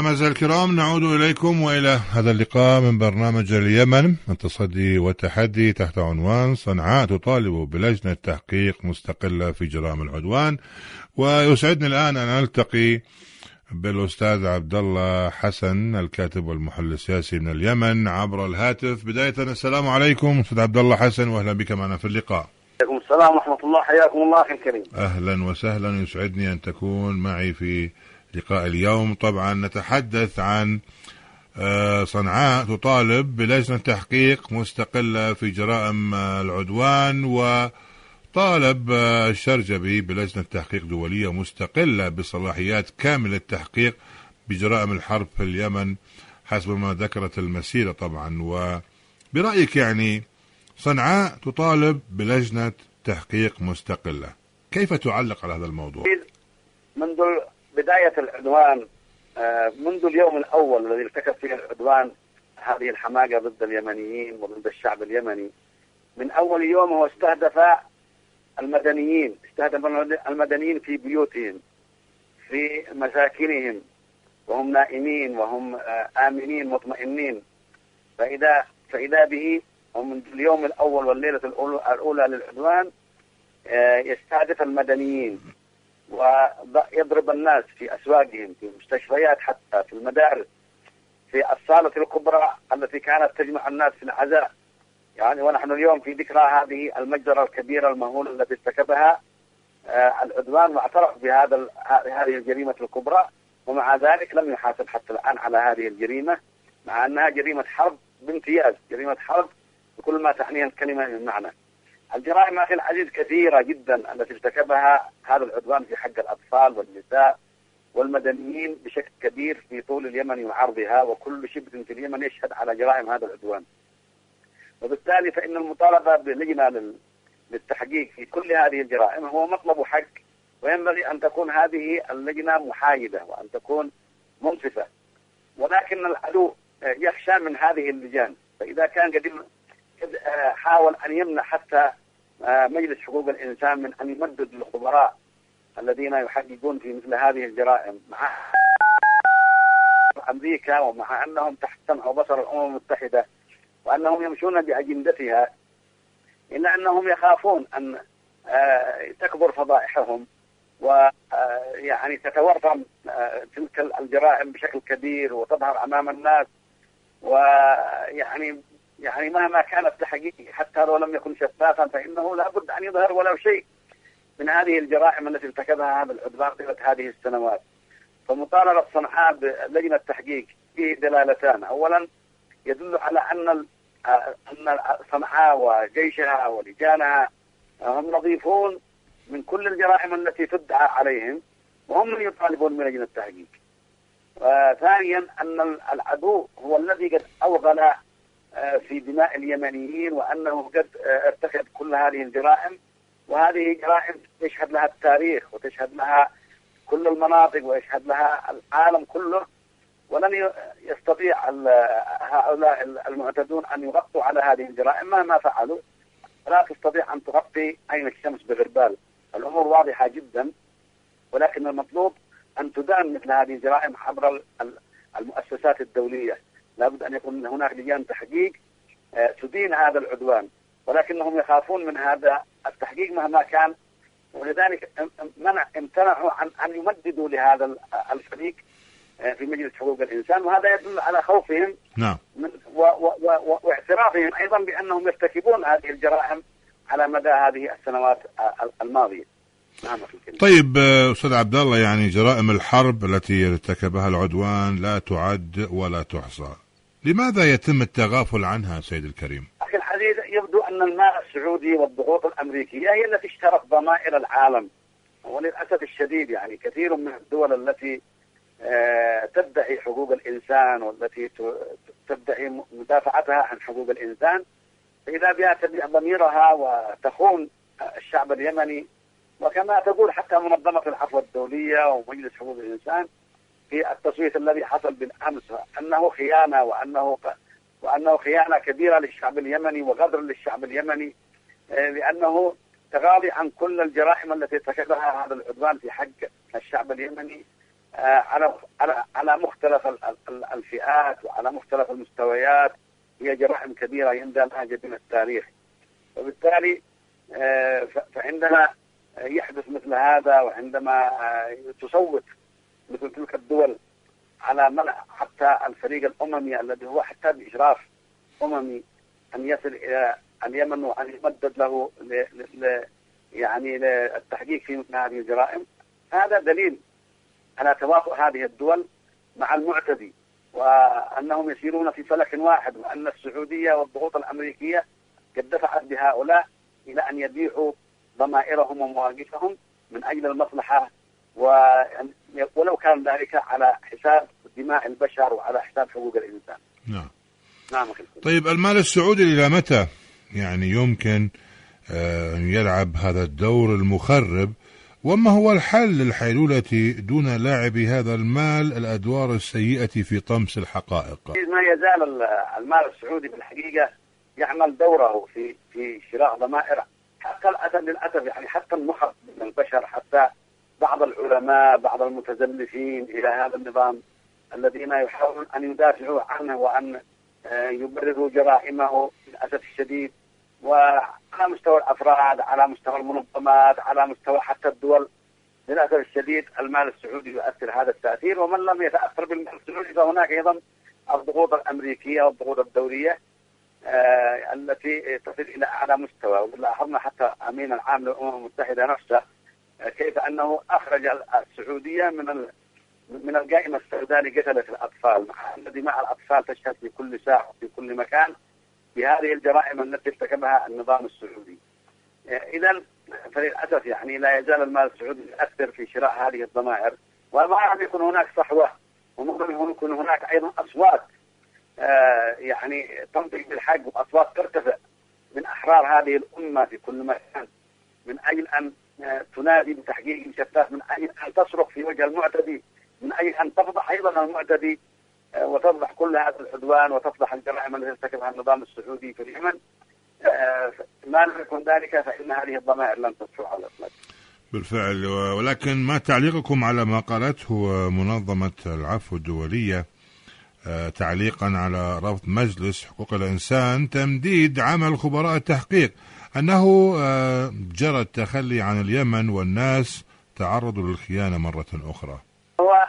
مستمعي الكرام، نعود إليكم وإلى هذا اللقاء من برنامج اليمن التصدي والتحدي تحت عنوان صنعاء تطالب بلجنة تحقيق مستقلة في جرائم العدوان. ويسعدني الآن أن ألتقي بالأستاذ عبد الله حسن الكاتب والمحلل السياسي من اليمن عبر الهاتف. بداية السلام عليكم أستاذ عبد الله حسن، وأهلا بك معنا في اللقاء. عليكم السلام ورحمة الله، حياكم الله أخي الكريم. أهلا وسهلا، يسعدني أن تكون معي في لقاء اليوم. طبعا نتحدث عن صنعاء تطالب بلجنة تحقيق مستقلة في جرائم العدوان، وطالب الشرجبي بلجنة تحقيق دولية مستقلة بصلاحيات كاملة التحقيق بجرائم الحرب في اليمن حسب ما ذكرت المسيرة. طبعا وبرأيك يعني صنعاء تطالب بلجنة تحقيق مستقلة، كيف تعلق على هذا الموضوع؟ منذ بداية العدوان، منذ اليوم الأول الذي ارتكب فيه العدوان هذه الحماقة ضد اليمنيين وضد الشعب اليمني، من أول يوم هو استهدف المدنيين في بيوتهم في مساكنهم وهم نائمين وهم آمنين مطمئنين. فإذا به ومن اليوم الأول والليلة الأولى للعدوان يستهدف المدنيين ويضرب الناس في أسواقهم، في المستشفيات، حتى في المدارس، في الصالة الكبرى التي كانت تجمع الناس في العزاء. يعني ونحن اليوم في ذكرى هذه المجزرة الكبيرة المهولة التي ارتكبها العدوان، واعترف هذه الجريمة الكبرى، ومع ذلك لم يحاسب حتى الآن على هذه الجريمة، مع أنها جريمة حرب بامتياز، جريمة حرب بكل ما تعنيه الكلمة من معنى. الجرائم أخي العزيز كثيرة جدا التي ارتكبها هذا العدوان في حق الأطفال والنساء والمدنيين بشكل كبير في طول اليمن وعرضها، وكل شبر في اليمن يشهد على جرائم هذا العدوان. وبالتالي فإن المطالبة بلجنة للتحقيق في كل هذه الجرائم هو مطلب حق، وينبغي أن تكون هذه اللجنة محايدة وأن تكون منصفة. ولكن العدو يخشى من هذه اللجان، فإذا كان قد حاول أن يمنع حتى مجلس حقوق الإنسان من أن يمدد للخبراء الذين يحققون في مثل هذه الجرائم مع أمريكا، ومع أنهم تحت سمع وبصر الأمم المتحدة وأنهم يمشون بأجندتها، إلا أنهم يخافون أن تكبر فضائحهم ويعني تتورم تلك الجرائم بشكل كبير وتظهر أمام الناس. ويعني مهما كان التحقيق حتى لو لم يكن شفافا فإنه لابد أن يظهر ولو شيء من هذه الجرائم التي ارتكبها هذا العدوان طيلة هذه السنوات. فمطالبة صنعاء بلجنة التحقيق فيه دلالتان. أولا يدل على أن صنعاء وجيشها ولجانها هم نظيفون من كل الجرائم التي تدعى عليهم، وهم من يطالبون بلجنة التحقيق. وثانيا أن العدو هو الذي قد أوغل في دماء اليمنيين، وأنه قد ارتكب كل هذه الجرائم، وهذه جرائم يشهد لها التاريخ وتشهد لها كل المناطق ويشهد لها العالم كله، ولن يستطيع هؤلاء المعتدون أن يغطوا على هذه الجرائم مهما فعلوا. لا تستطيع أن تغطي عين الشمس بغربال. الأمور واضحة جدا، ولكن المطلوب أن تدان مثل هذه الجرائم عبر المؤسسات الدولية. لابد أن يكون هناك لجان تحقيق تدين هذا العدوان، ولكنهم يخافون من هذا التحقيق مهما كان، ولذلك امتنعوا عن أن يمددوا لهذا الفريق في مجلس حقوق الإنسان. وهذا يدل على خوفهم نعم واعترافهم أيضا بأنهم يرتكبون هذه الجرائم على مدى هذه السنوات الماضية. نعم. طيب أستاذ عبد الله، يعني جرائم الحرب التي ارتكبها العدوان لا تعد ولا تحصى، لماذا يتم التغافل عنها سيد الكريم؟ أخي العزيز، يبدو أن المال السعودي والضغوط الأمريكية هي التي اشترت ضمائر العالم، وللأسف الشديد يعني كثير من الدول التي تدعي حقوق الإنسان والتي تدعي مدافعتها عن حقوق الإنسان، فإذا بها تبيع ضميرها وتخون الشعب اليمني. وكما تقول حتى منظمة العفو الدولية ومجلس حقوق الإنسان في التصويت الذي حصل بالأمس أنه خيانة، وأنه خيانة كبيرة للشعب اليمني وغدر للشعب اليمني، لأنه تغاضي عن كل الجرائم التي ارتكبها هذا العدوان في حق الشعب اليمني على مختلف الفئات وعلى مختلف المستويات. هي جرائم كبيرة يندمج من التاريخ، وبالتالي فعندما يحدث مثل هذا، وعندما تصوت مثل تلك الدول على منع حتى الفريق الأممي الذي هو حتى بإشراف أممي أن يصل إلى اليمن وأن يمدد له يعني للتحقيق في مثل هذه الجرائم، هذا دليل على تواطؤ هذه الدول مع المعتدي، وأنهم يسيرون في فلك واحد، وأن السعودية والضغوط الأمريكية قد دفعت بهؤلاء إلى أن يبيعوا ضمائرهم ومواقفهم من أجل المصلحة، ولو كان ذلك على حساب دماء البشر وعلى حساب حقوق الإنسان. نعم. نعم. طيب، المال السعودي إلى متى يعني يمكن أن يلعب هذا الدور المخرب؟ وما هو الحل للحيلولة دون لاعب هذا المال الأدوار السيئة في طمس الحقائق؟ ما يزال المال السعودي بالحقيقة يعمل دوره في شراء ضمائر، حتى للأسف يعني حتى النخب من البشر، حتى بعض العلماء، بعض المتزلفين إلى هذا النظام الذين يحاولون أن يدافعوا عنه وأن يبرروا جرائمه للأسف الشديد. وعلى مستوى الأفراد، على مستوى المنظمات، على مستوى حتى الدول، للأسف الشديد المال السعودي يؤثر هذا التأثير. ومن لم يتأثر بالمال السعودي فهناك أيضا الضغوط الأمريكية والضغوط الدولية التي تصل إلى أعلى مستوى. ولاحظنا حتى أمين العام للأمم المتحدة نفسه كيف أنه أخرج السعودية من القائمة السوداء لقتلة الأطفال، مع أن دماء الأطفال تشهد في كل ساعة وفي كل مكان بهذه الجرائم التي ارتكبها النظام السعودي. إذا فللأسف يعني لا يزال المال السعودي يؤثر في شراء هذه الضمائر، وما لم يكن هناك صحوة، وممكن يكون هناك أيضا أصوات يعني تنطق بالحق، وأصوات ترتفع من أحرار هذه الأمة في كل مكان من أجل أن تنادي بتحقيق شفاف، من أجل أن تصرخ في وجه المعتدي، من أجل أن تفضح أيضا المعتدي وتفضح كل هذا العدوان وتفضح الجرائم التي ارتكبها النظام السعودي في اليمن. ما لم يكن ذلك فإن هذه الضمائر لن تصلح على الإطلاق. بالفعل. ولكن ما تعليقكم على ما قالته منظمة العفو الدولية تعليقا على رفض مجلس حقوق الإنسان تمديد عمل خبراء التحقيق، أنه جرى التخلي عن اليمن والناس تعرضوا للخيانة مرة أخرى؟ هو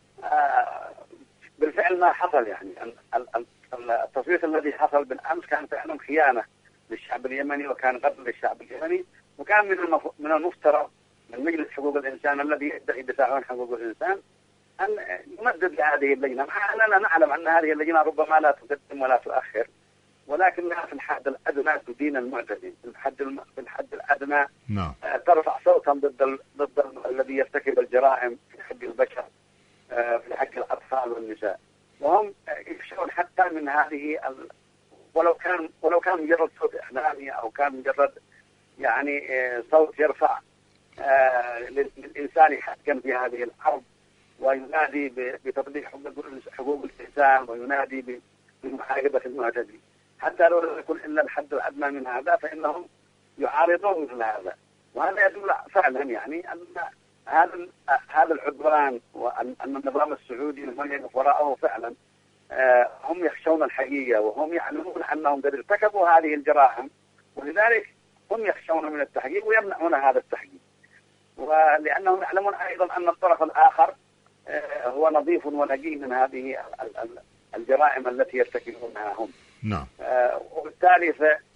بالفعل ما حصل، يعني التصويت الذي حصل بالأمس كان فعلا خيانة للشعب اليمني، وكان قتل للشعب اليمني، وكان من المفترض من مجلس حقوق الإنسان الذي يدعي دفاع عن حقوق الإنسان أن يمدد لهذه اللجنة، مع أننا نعلم أن هذه اللجنة ربما لا تقدم ولا تؤخر، ولكنها في الحد الأدنى تدين المعتدين، في الحد الأدنى ترفع صوتا ضد الذي يرتكب الجرائم في حق البشر، في حق الأطفال والنساء. وهم يخشون حتى من هذه ولو كان مجرد صوت إعلامي، أو كان مجرد يعني صوت يرفع للإنسان حقا في هذه الأرض، وينادي بتطبيق حقوق الإنسان، وينادي بمحاربة المعتدي، حتى لو لم يكن إلا الحد الأدنى من هذا فإنهم يعارضون مثل هذا. وهذا يدل فعلا يعني أن هذا العدوان، وأن النظام السعودي ومن يقف وراءه فعلا هم يخشون الحقيقة، وهم يعلمون أنهم قد ارتكبوا هذه الجرائم، ولذلك هم يخشون من التحقيق ويمنعون هذا التحقيق، ولأنهم يعلمون أيضا أن الطرف الآخر هو نظيف ونقي من هذه الجرائم التي يرتكبونها هم. نعم. وبالتالي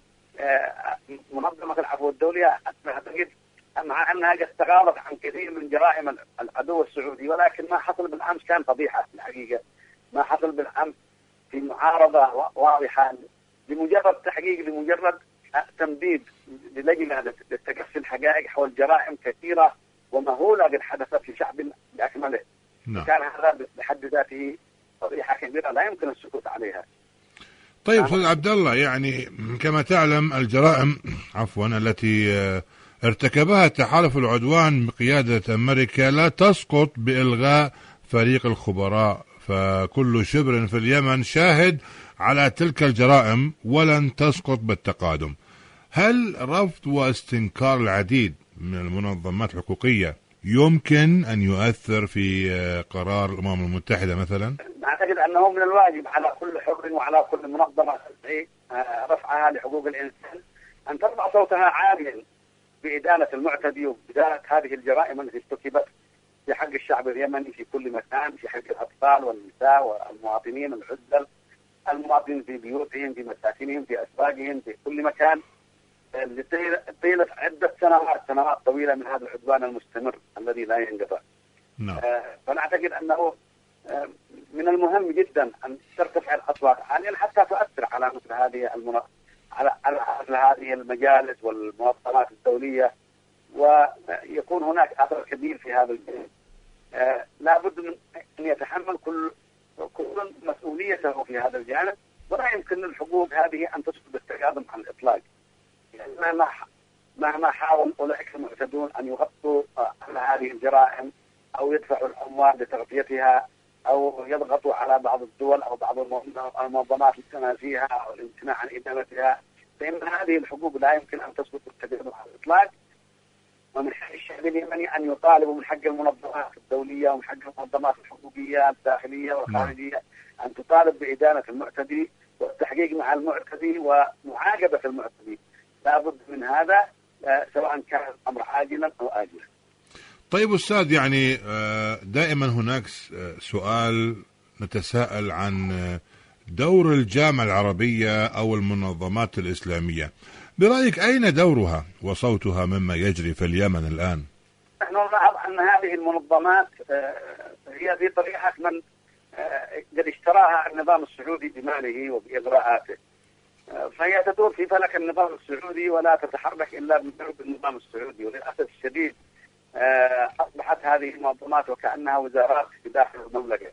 منظمة العفو الدولية أعتقد مع أنها قد تغاضت عن كثير من جرائم العدو السعودي، ولكن ما حصل بالأمس كان فضيحة في الحقيقة. ما حصل بالأمس في معارضة واضحة لمجرد تحقيق، لمجرد تمديد للجنة لتكشف الحقائق حول جرائم كثيرة ومهولة قد حدثت في شعب بأكمله. نعم. كان هذا بحد ذاته فضيحة كبيرة لا يمكن السكوت عليها. طيب أستاذ عبد الله، يعني كما تعلم الجرائم التي ارتكبها تحالف العدوان بقيادة أمريكا لا تسقط بإلغاء فريق الخبراء، فكل شبر في اليمن شاهد على تلك الجرائم ولن تسقط بالتقادم. هل رفض واستنكار العديد من المنظمات الحقوقية يمكن أن يؤثر في قرار الأمم المتحدة مثلا؟ أعتقد أنه من الواجب على كل حر وعلى كل منظمة رفعها لحقوق الإنسان أن ترفع صوتها عاليا بإدانة المعتدي وبإدانة هذه الجرائم التي ارتكبت في حق الشعب اليمني في كل مكان، في حق الأطفال والنساء والمواطنين العزل، المواطنين في بيوتهم، في مساكنهم، في أسواقهم، في كل مكان، طيلة عدة سنوات طويلة من هذا العدوان المستمر الذي لا ينقطع. فنعتقد أنه من المهم جدا أن ترتفع الأصوات عاليا حتى تؤثر على مثل هذه على مثل هذه المجالس والمنظمات الدولية، ويكون هناك أثر كبير في هذا الجانب. لا بد من أن يتحمل كل مسؤوليته في هذا الجانب، ولا يمكن للحقوق هذه أن تسقط بالتقادم عن الإطلاق. يعني مهما حاول أولئك المعتدون أن يغطوا على هذه الجرائم أو يدفعوا الأموال لتغطيتها أو يضغطوا على بعض الدول أو بعض المنظمات السنة فيها أو الامتناع عن إدانتها، فإن هذه الحقوق لا يمكن أن تسقط بالتقادم عن الإطلاق. ومن حق الشعب اليمني أن يطالبوا من حق المنظمات الدولية ومن حق المنظمات الحقوقية الداخلية والخارجية أن تطالب بإدانة المعتدي والتحقيق مع المعتدي ومعاقبة المعتدي. لا بد من هذا سواء كان الأمر عاجلا أو آجلا. طيب أستاذ، يعني دائما هناك سؤال نتساءل عن دور الجامعة العربية أو المنظمات الإسلامية، برأيك أين دورها وصوتها مما يجري في اليمن الآن؟ نحن نلاحظ أن هذه المنظمات هي في طريقة من قد اشتراها النظام السعودي بماله وبإغراءاته، فهي تدور في فلك النظام السعودي ولا تتحرك إلا بمرض النظام السعودي. وللأسف الشديد أصبحت هذه المنظمات وكأنها وزارات في داخل المملكة،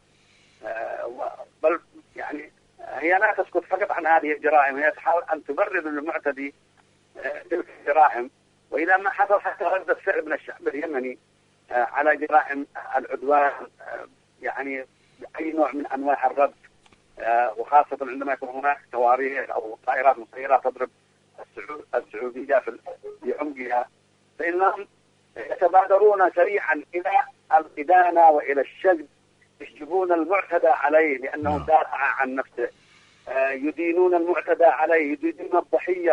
بل يعني هي لا تسكت فقط عن هذه الجرائم، هي تحاول أن تبرر للمعتدي تلك الجرائم. وإذا ما حصل حتى ردة فعل من الشعب اليمني على جرائم العدوان، يعني بأي نوع من أنواع الرد، وخاصة عندما يكون هناك صواريخ أو طائرات مسيرة تضرب السعودية في عمقها، فإنهم يتبادرون سريعا إلى الإدانة وإلى الشجب، يشجبون المعتدى عليه لأنه دافع عن نفسه، يدينون المعتدى عليه، يدينون الضحية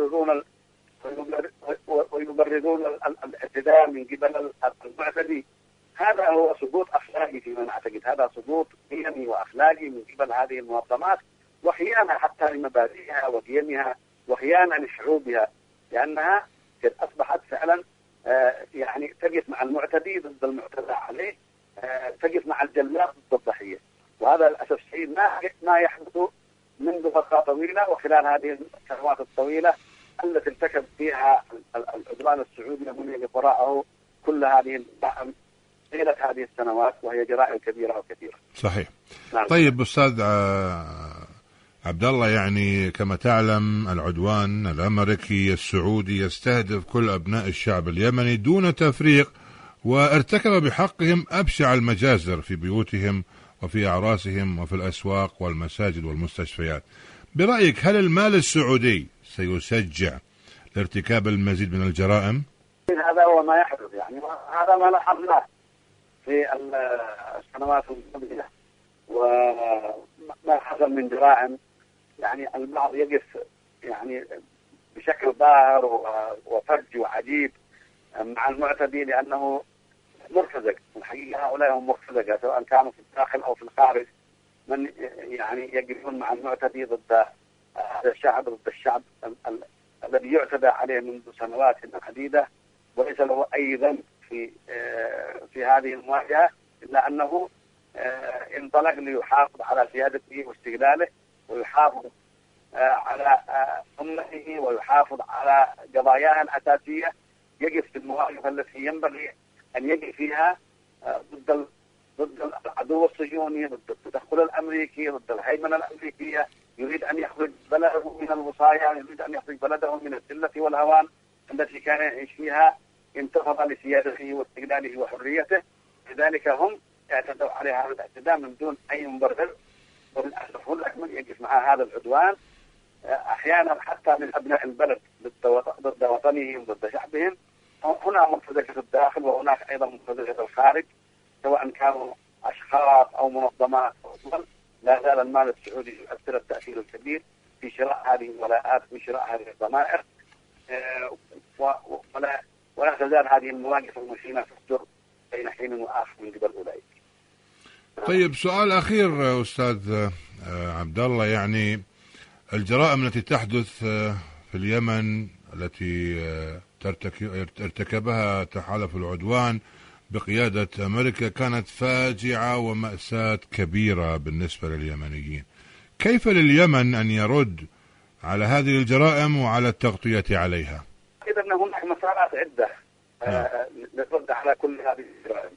ويبررون الاعتداء من قبل المعتدي. هذا هو سقوط أخلاقي فيما نعتقد، هذا سقوط قيمي وأخلاقي من قبل هذه المنظمات، وخيانة حتى لمبادئها وقيمها وخيانة لشعوبها، لأنها قد أصبحت فعلا يعني تقف مع المعتدي ضد المعتدى عليه، تقف مع الجلاد ضد الضحية. وهذا للأسف الشديد ما يحدث منذ فترة طويلة، وخلال هذه السنوات الطويلة التي ارتكب فيها العدوان السعودي ومن وراءه كل هذه طيلة هذه السنوات، وهي جرائم كبيرة وكثيرة. صحيح. نعم. طيب أستاذ عبد الله، يعني كما تعلم العدوان الأمريكي السعودي يستهدف كل أبناء الشعب اليمني دون تفريق، وارتكب بحقهم أبشع المجازر في بيوتهم وفي أعراسهم وفي الأسواق والمساجد والمستشفيات. برأيك هل المال السعودي سيسجع لارتكاب المزيد من الجرائم؟ هذا هو ما يحدث، يعني هذا ما لاحظناه في السنوات الماضية وما حصل من جرائم. يعني البعض يقف يعني بشكل ظاهر وفج وعجيب مع المعتدي لأنه مرتزق. الحقيقة هؤلاء هم مرتزقة سواء كانوا في الداخل أو في الخارج، من يعني يقفون مع المعتدي ضد هذا الشعب، ضد الشعب الذي يعتدى عليه منذ سنوات عديدة وليس له أي ذنب في هذه المواجهة، إلا أنه انطلق ليحافظ على سيادته واستقلاله ويحافظ على أمته ويحافظ على قضاياها الأساسية، يقف في المواقف التي ينبغي أن يقف فيها ضد العدو الصهيوني، ضد التدخل الأمريكي، ضد الهيمنة الأمريكية. يريد أن يخرج بلده من الوصايا، يريد أن يخرج بلده من الذلة والهوان التي كان يعيش فيها، انتفض لسيادته واستقلاله وحريته. لذلك هم اعتدوا على هذا الاعتداء من دون أي مبرر، وللأسف هناك من يقف مع هذا العدوان أحيانا حتى من أبناء البلد ضد وطنهم ضد شعبهم. هنا مرتزقة في الداخل، وهناك أيضا مرتزقة في الخارج، سواء كانوا أشخاص أو منظمات. لا زال المال السعودي يؤثر التأثير الكبير في شراء هذه الولاءات، في شراء هذه الضمائر، ولا تزال هذه المواقف المشينة تصدر بين حين وآخر من قبل أولئك. طيب، سؤال أخير أستاذ عبد الله، يعني الجرائم التي تحدث في اليمن التي ارتكبها تحالف العدوان بقيادة أمريكا كانت فاجعة ومأساة كبيرة بالنسبة لليمنيين. كيف لليمن أن يرد على هذه الجرائم وعلى التغطية عليها؟ إذا هناك مسارات عدة للرد على كل هذه الجرائم.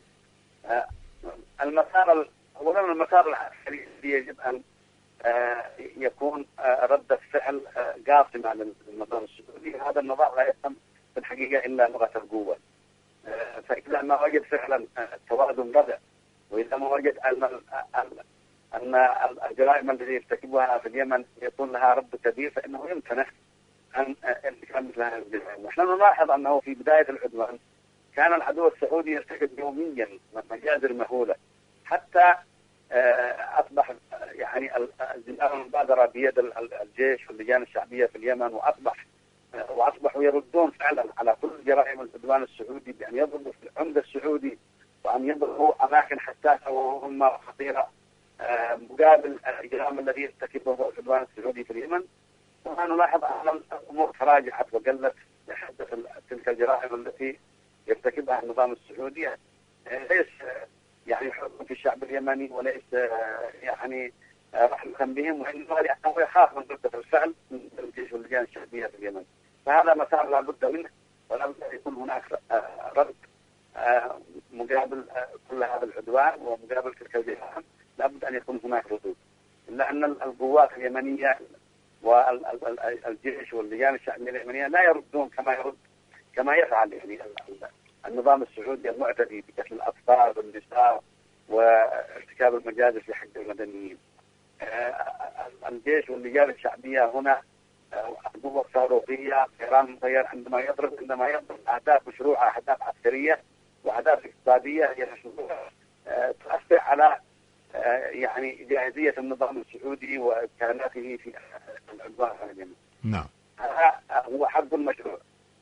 أولا المسار العسكري يجب أن يكون ردة فعل قاصمة للنظام السعودي. هذا النظام لا يفهم في الحقيقة إلا لغة القوة. فإذا ما وجد فعلا توازن ردع، وإذا ما وجد أن الجرائم التي يرتكبها في اليمن يكون لها رد كبير، فإنه يمكن أن ارتكاب مثل هذه الجرائم. نحن نلاحظ أنه في بداية العدوان كان العدو السعودي يرتكب يوميا مجازر مهولة، حتى أصبح يعني المبادرة بيد الجيش واللجان الشعبية في اليمن، وأصبحوا يردون فعلا على كل جرائم العدوان السعودي بأن يضربوا في العمدة السعودي، وأن يضربوا أماكن حساسة ومهمة وخطيرة مقابل الإجرام الذي يرتكبه العدوان السعودي في اليمن. ونلاحظ أن الأمور تراجعت وقلت لحدث تلك الجرائم التي يرتكبها النظام السعودي. ليس يعني حكم في الشعب اليمني، وليس يعني رحمة بهم، وإنما لأنه يخاف من ردة الفعل من الجيش واللجان الشعبية في اليمن. فهذا مسار لا بد منه، ولا بد أن يكون هناك رد مقابل كل هذا العدوان ومقابل تلك الجرائم. لا بد أن يكون هناك ردود، إلا أن القوات اليمنية والجيش واللجان الشعبية اليمنية لا يردون كما يفعل يعني النظام السعودي المعتدي بقتل الأطفال والنساء وارتكاب المجازر في حق المدنيين. الجيش واللجان الشعبية هنا قوة صاروخية، طيران مطير، عندما يضرب أهداف مشروعة، أهداف عسكرية وأهداف اقتصادية تؤثر على يعني جاهزية النظام السعودي وإمكاناته في العدوان على اليمن. نعم، هذا هو حق المشروع.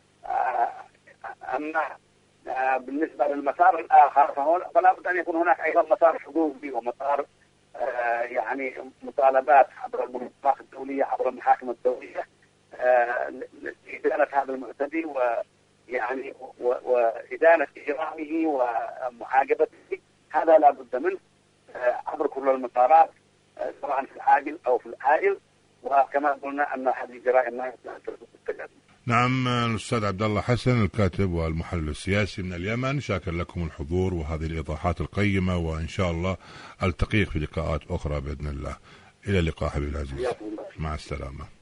أما بالنسبة للمسار الآخر فلا بد أن يكون هناك أيضا مسار حقوقي ومسار يعني مطالبات عبر المنظمات الدولية، عبر المحاكم الدولية لإدانة هذا المعتدي، ويعني وإدانة إجرامه ومعاقبته. هذا لا بد منه عبر كل المسارات، سواء في العاجل أو في الآجل. وكما قلنا أن هذه الجرائم لا يمكن التجاوز. نعم، الأستاذ عبد الله حسن الكاتب والمحلل السياسي من اليمن، شاكر لكم الحضور وهذه الإيضاحات القيمة، وإن شاء الله ألتقيك في لقاءات أخرى بإذن الله. إلى اللقاء حبيبي العزيز، مع السلامة.